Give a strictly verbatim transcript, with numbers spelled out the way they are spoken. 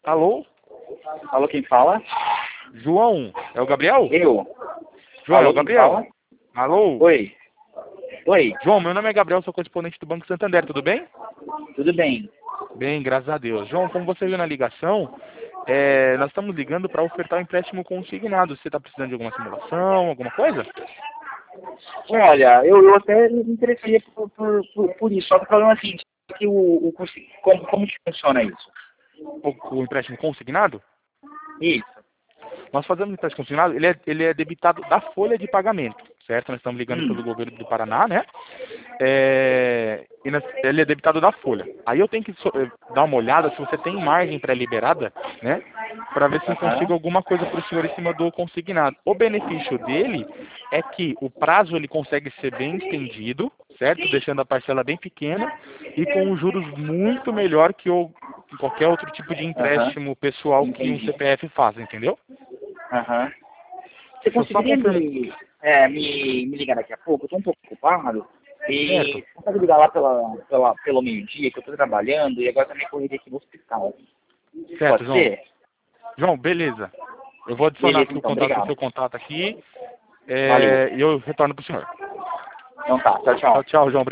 Alô? Alô, quem fala? João, é o Gabriel? Eu. João, Alô, é o quem Gabriel? fala? Alô? Oi. Oi, João, meu nome é Gabriel, sou correspondente do Banco Santander, tudo bem? tudo bem? Bem, graças a Deus. João, como você viu na ligação, é, nós estamos ligando para ofertar um empréstimo consignado. Você está precisando de alguma simulação, alguma coisa? Olha, eu, eu até me interessaria por, por, por, por isso, só que o problema é assim, que o, o consi- como, como que funciona isso? O, o empréstimo consignado? Isso. Nós fazemos empréstimo consignado, ele é, ele é debitado da folha de pagamento, certo? Nós estamos ligando Hum. pelo governo do Paraná, né? É, e nós- ele é debitado da folha. Aí eu tenho que so- eh, dar uma olhada se você tem margem pré-liberada, né? Para ver se eu Aham. consigo alguma coisa para o senhor em cima do consignado. O benefício dele é que o prazo ele consegue ser bem estendido, certo? Deixando a parcela bem pequena e com os juros muito melhor que o, que qualquer outro tipo de Aham. empréstimo pessoal que um Entendi. C P F faz, entendeu? Aham. Você Deixa eu só conseguiria confirmar. me, é, me, me ligar daqui a pouco? Eu estou um pouco ocupado. Certo. E você consegue ligar lá pela, pela, pelo meio-dia, que eu estou trabalhando, e agora também corrida aqui no hospital. Certo, Pode João. ser? João, beleza. Eu vou adicionar Beleza, aqui o então, contato, o obrigado. seu contato aqui Valeu. é, e eu retorno para o senhor. Então tá, tchau, Tchau, tchau. tchau, João.